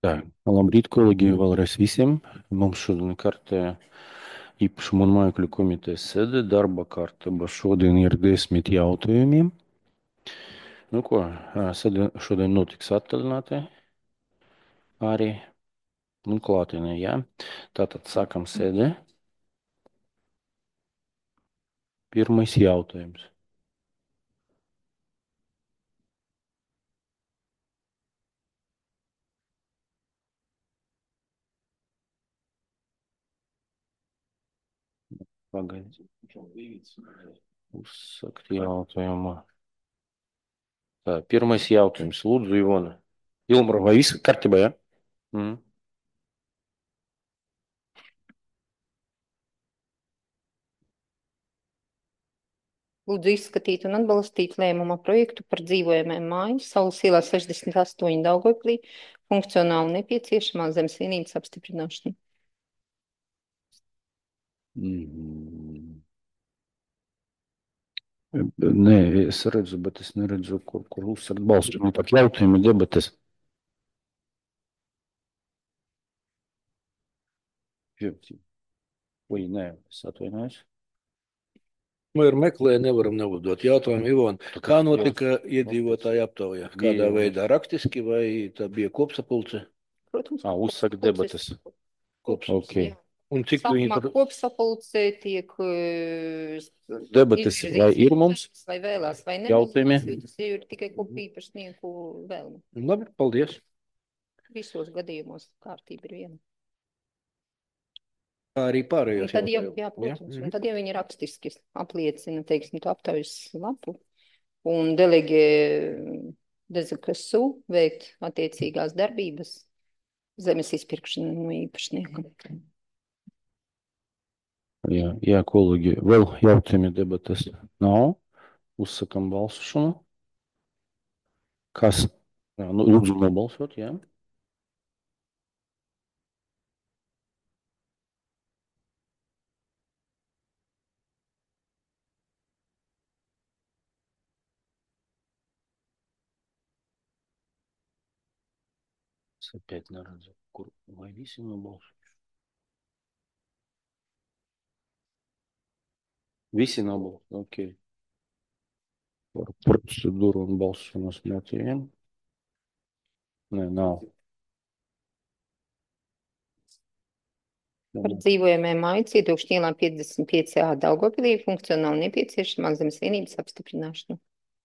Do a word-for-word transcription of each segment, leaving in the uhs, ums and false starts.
Tā, labrīt, kolēģi, vēlreiz visiem. Mums šodien kartē īpašuma un mājokļu komitejas sēde. Darba kārtība šodien ir desmit jautājumiem. Nu ko, sēde šodien notiks attālināti arī un klātienē, jā. Tātad sākam sēdi. Pirmais jautājums. Pagaidiet. Uzsakt jautājumu. Tā, pirmais jautājums. Lūdzu, Ivona. Ilmara, vai viss kārtībā, jā? Mm. Lūdzu izskatīt un atbalstīt lēmuma projektu par dzīvojamajām māju Saules ielā sešdesmit astoņi Daugavpilī funkcionāli nepieciešamā zemes vienības apstiprināšanu. Mm. Nē, es redzu, bet es neredzu, kur, kur uzsver balstu. Man pat jautājumi debates. Ui, nē, es atvainojos. Vai ir meklē, nevaram neuzdot jautājumu. Ivona, kā notika iedzīvotāja aptauja? Kādā Bija- veidā rakstiski vai tā bija kopsapulce? Protams, Ā, uzsaka debates. Kopsapulce. Ok. jā. Un cik viņi Sākumā tur kopsapulcē tiek eh, Debates izvirzīts vai ir mums jautājums, vai vēlās, vai jautājumi? nevēlās. Tas ir tikai kopu īpašnieku vēlme. Labi, paldies. Visos gadījumos kārtība ir viena. Kā arī Un pārējos tad, ja, jautājumus. jā, protams, Ja? un tad, ja viņi rakstiski apliecina, teiksim, to aptaujas lapu un delegē Dezakasu veikt attiecīgās darbības zemes izpirkšanu no īpašnieka. Jā, jā, kolēģi, vēl jautājumi debates nav. Uzsakam balsošanu. Kas? Jā, nu, lūdzu nobalsot, jā. Es опять neredzu, kur vai visi nobalso. Visi nobalso, ok. Par procedūru un balsošanas motīviem. Nē, nav. Par dzīvojamajām māju cietokšņu ielā piecdesmit pieci A Daugavpilī funkcionāli nepieciešamā zemes vienības apstiprināšanu.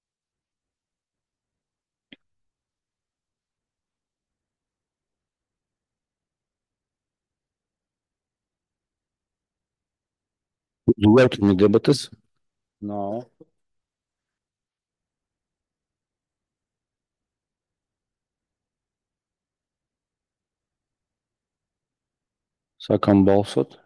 Jautājumi debates nav. Sākam balsot.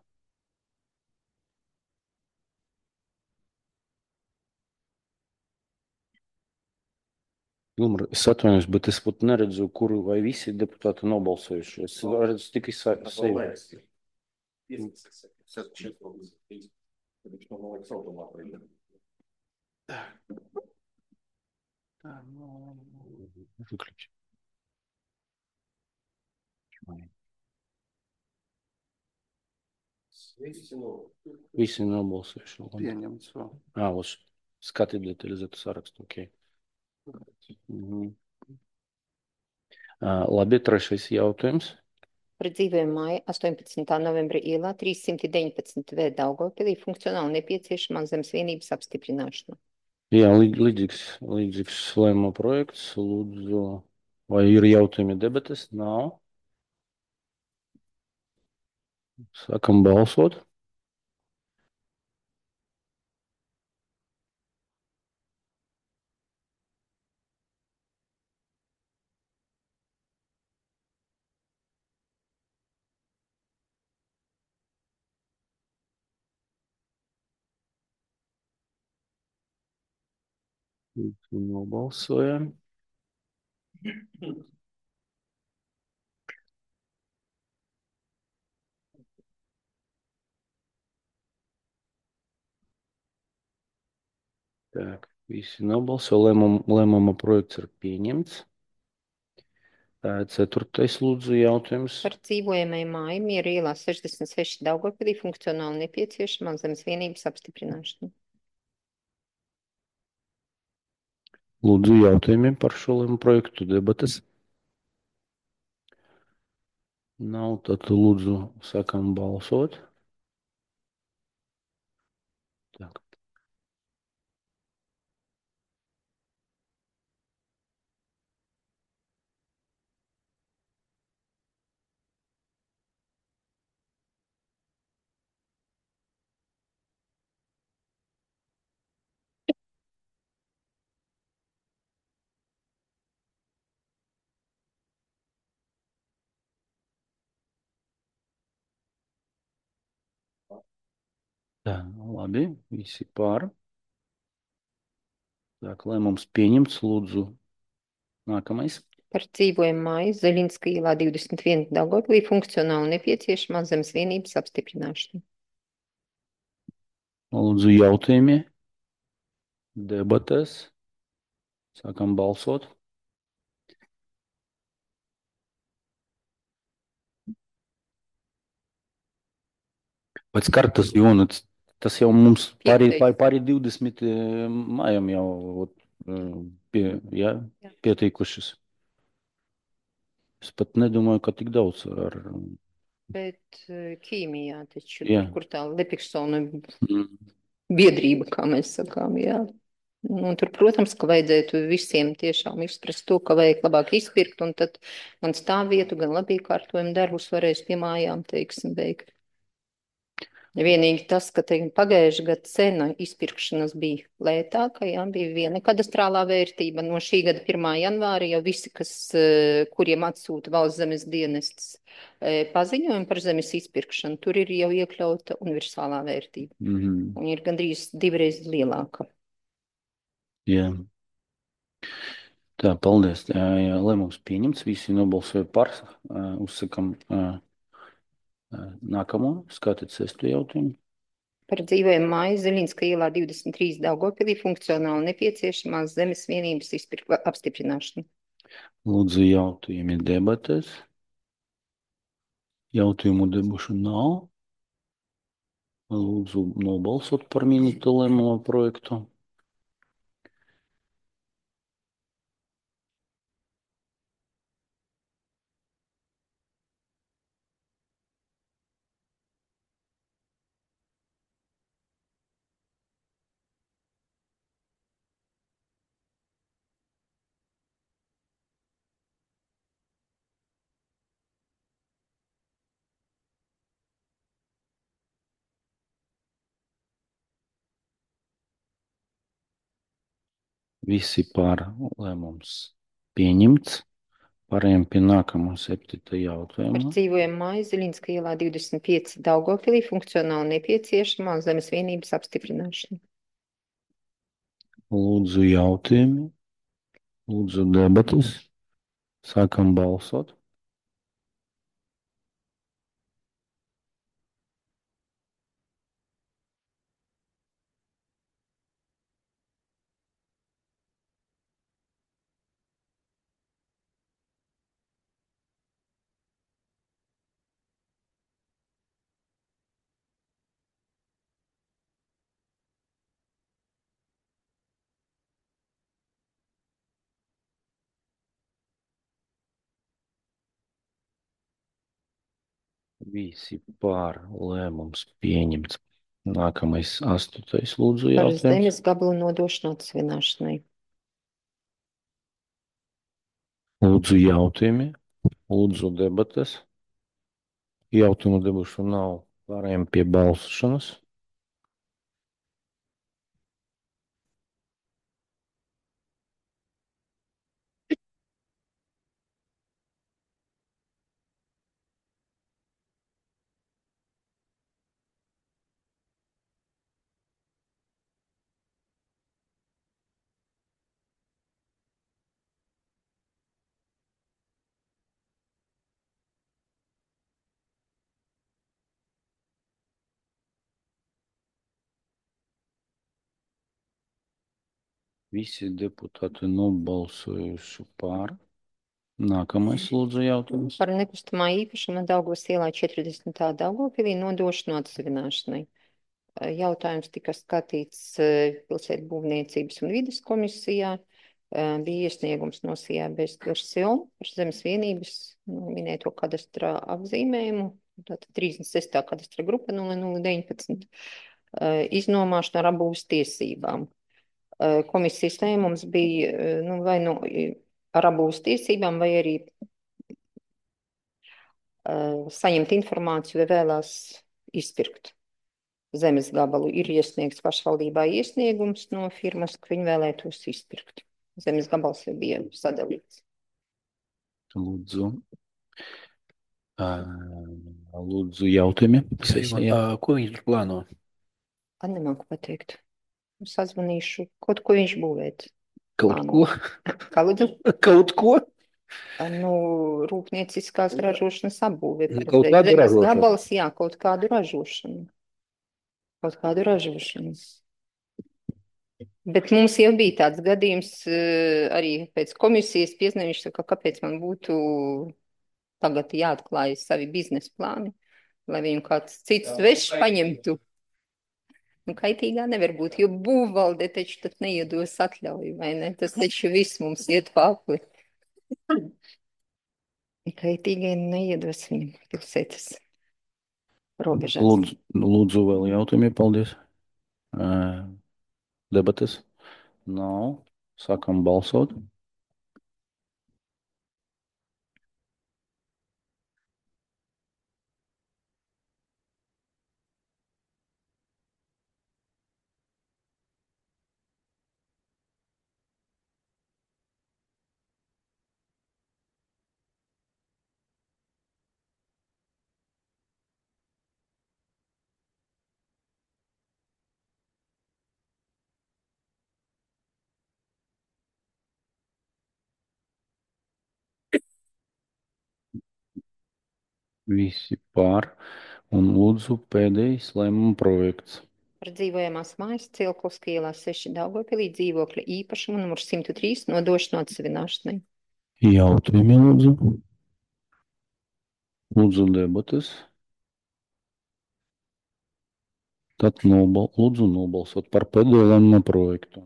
Ilmar, es atvainojos, bet es pat neredzu, kuru vai visi deputāti nobalsojuši. Es redzu tikai sa- sevi. Выключи. Visi nobalsojuši. Pieņemts. Ā, uz skatīt detalizētu sarakstu. Ok. Mhm. Ā, labi, trešais jautājums. Par dzīvojamu māju astoņpadsmitā novembra ielā trīssimt deviņpadsmit V Daugavpilī funkcionāli nepieciešamā zemes vienības apstiprināšanu. Jā, lī- līdzīgs, līdzīgs lēmuma projekts. Lūdzu, vai ir jautājumi debates? Nav. Sākam balsot. Nobalsojam. Так, visi nobalso. Lēmuma, lēmuma projekts ir pieņemts. Tā ir ceturtais lūdzu jautājums. Par dzīvojamai māju Miera ielā sešdesmit seši Daugavpilī funkcionāli nepieciešamā zemes vienības apstiprināšana. Lūdzu jautājumiem par šo lēmumu projektu debatas. Nav, tad lūdzu sākam balsot. Tak. Tā, labi, visi pār. Так, lēmums pieņemts, lūdzu nākamais. Par dzīvojamu māju Zaļinska ielā divdesmit viens Daugavpilī funkcionāli nepieciešamā zemes vienības apstiprināšana. Lūdzu jautājumi, debates. Sākam balsot. Pēc kartas, Jonas, tas jau mums pārī, Piektais. pārī, pārī divdesmit eh, mājām jau ot, eh, pie, jā, Jā. pieteikušas. Es pat nedomāju, ka tik daudz ar. Bet eh, ķīmijā taču, Jā. tur, kur tā Lepiksona Mm. biedrība, kā mēs sakām, jā. Un tur, protams, ka vajadzētu visiem tiešām izprast to, ka vajag labāk izpirkt, un tad gan stāvvietu, gan labiekārtojumu darbus varēs pie mājām, teiksim, veikt. Vienīgi tas, ka, teiksim, pagājušā gada cena izpirkšanas bija lētāka, jā, bija viena kadastrālā vērtība. No šī gada pirmā janvāra jau visi, kas, eh, kuriem atsūta valsts zemes dienests eh, paziņojumu par zemes izpirkšanu, tur ir jau iekļauta universālā vērtība. Mm. Un ir gandrīz divreiz lielāka. Jā. Tā, paldies. Jā, jā, lēmums pieņemts, visi nobalsoja par. Uh, uzsakam uh, uh, nākamo, skatīt sesto jautājumu. Par dzīvojumu māju Ziļinska ielā divdesmit trīs Daugavpilī funkcionāli nepieciešamās zemes vienības izpirk apstiprināšana. Lūdzu jautājumi debatēs. Jautājumu debušu nav. Lūdzu nobalsot par minēto lēmumu projektu. Visi pār lēmums pieņemts. Pārējiem pie nākamā septītā Par jautājuma. dzīvojumu māju Ziļinska ielā divdesmit pieci Daugavpilī funkcionāli nepieciešamā zemes vienības apstiprināšana. Lūdzu jautājumi. Lūdzu debatas. Sākam balsot. Visi pār lēmums pieņemts. Nākamais astotais lūdzu Par jautājums. zemes gabalu nodošanu atsvināšanai. Lūdzu jautājumi. Lūdzu debatas. Jautājumu debušu nav. Pārējiem pie balsošanas. Visi deputāti nobalsojuši pār. Nākamais lūdzu jautājums. Par nekustamā īpašuma Daugavas ielā četrdesmitā Daugavpilī nodošanu atsevināšanai. Eh, Jautājums tika skatīts eh, pilsētu būvniecības un vides komisijā. Eh, Bija iesniegums no Sijā bez Garsion par zemes vienības nu, minēto kadastra apzīmējumu. Tātad trīsdesmit sestā kadastra grupa nulle nulle deviņpadsmit eh, iznomāšana ar apbūves tiesībām. Eh, Komisijas lēmums bija eh, nu, vai nu eh, ar apbūves tiesībām, vai arī uh, saņemt informāciju, vai vēlās izpirkt zemes gabalu. Ir iesniegts pašvaldībā iesniegums no firmas, ka viņi vēlētos izpirkt. Zemes gabals jau bija sadalīts. Lūdzu. Ā, Lūdzu jautājumi. Sesijā. Ā, Ko viņi tur plāno? An nemāku pateikt. Sazvanīšu, kaut ko viņš būvēt. Kaut Plāno. ko? Kā lūdzu? Kaut ko? Nu, rūpnieciskās ražošanas apbūve. Kaut kādu Zemes ražošanu. gabals, jā, kaut kādu ražošanu. Kaut kādu ražošanu. Bet mums jau bija tāds gadījums, eh, arī pēc komisijas piezīmē, viņš saka, kāpēc man būtu tagad jāatklāj savi biznesa plāni, lai viņu kāds cits svešs paņemtu. Nu, kaitīgā nevar būt, jo būvvalde taču tad neiedos atļauju, vai ne? Tas taču viss mums iet pāri. Kaitīgai neiedos viņam pilsētas robežās. Lūdzu, lūdzu vēl jautājumi. Paldies. Ā, Debates? Nav. Sākam balsot. Visi pār. Un lūdzu pēdējais lēmuma projekts. Par dzīvojamās mājas Cielkovska ielā seši Daugavpilī dzīvokļa īpašumu numur simt trīs nodošanu atsevināšanai. Jautājumi lūdzu. Lūdzu debates. Tad nobal, lūdzu nobalsot par pēdējo lēmuma projektu.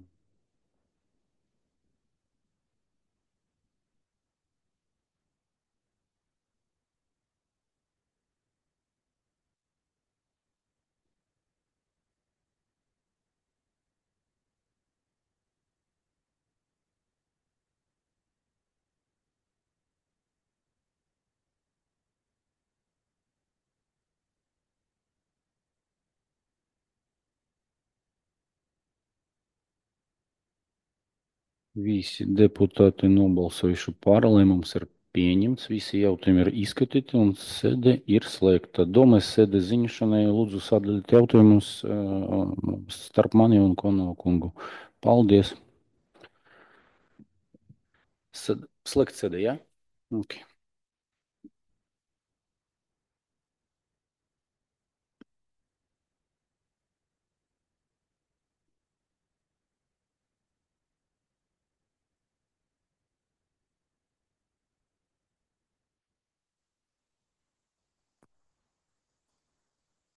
Visi deputāti nobalsojuši par, lēmums ir pieņemts, visi jautājumi ir izskatīti un sēde ir slēgta. Domas sēdes ziņošanai lūdzu sadalīt jautājumus uh, starp mani un Konovu kungu. Paldies! Sēd, slēgt sēde, jā? Ja? Okay.